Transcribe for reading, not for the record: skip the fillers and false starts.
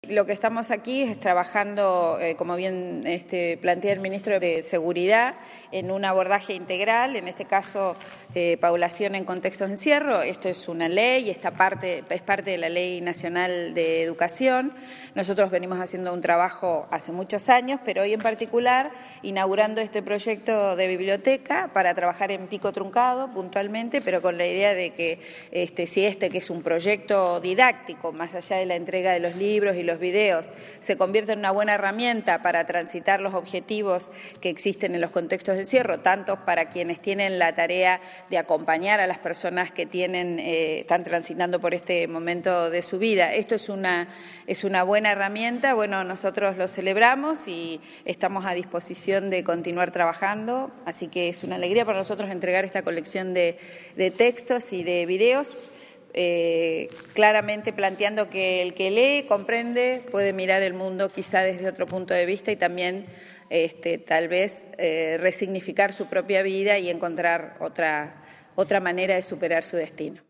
lo que estamos aquí es trabajando, como bien plantea el ministro de Seguridad, en un abordaje integral, en este caso población en contextos de encierro. Esto es una ley, es parte de la Ley Nacional de Educación. Nosotros venimos haciendo un trabajo hace muchos años, pero hoy en particular inaugurando este proyecto de biblioteca para trabajar en pico truncado puntualmente, pero con la idea de que que es un proyecto didáctico, más allá de la entrega de los libros y los videos, se convierte en una buena herramienta para transitar los objetivos que existen en los contextos de encierro, tanto para quienes tienen la tarea de acompañar a las personas que están transitando por este momento de su vida. Esto es una buena herramienta. Bueno, nosotros lo celebramos y estamos a disposición de continuar trabajando, así que es una alegría para nosotros entregar esta colección de textos y de videos, claramente planteando que el que lee, comprende, puede mirar el mundo quizá desde otro punto de vista y también tal vez resignificar su propia vida y encontrar otra manera de superar su destino.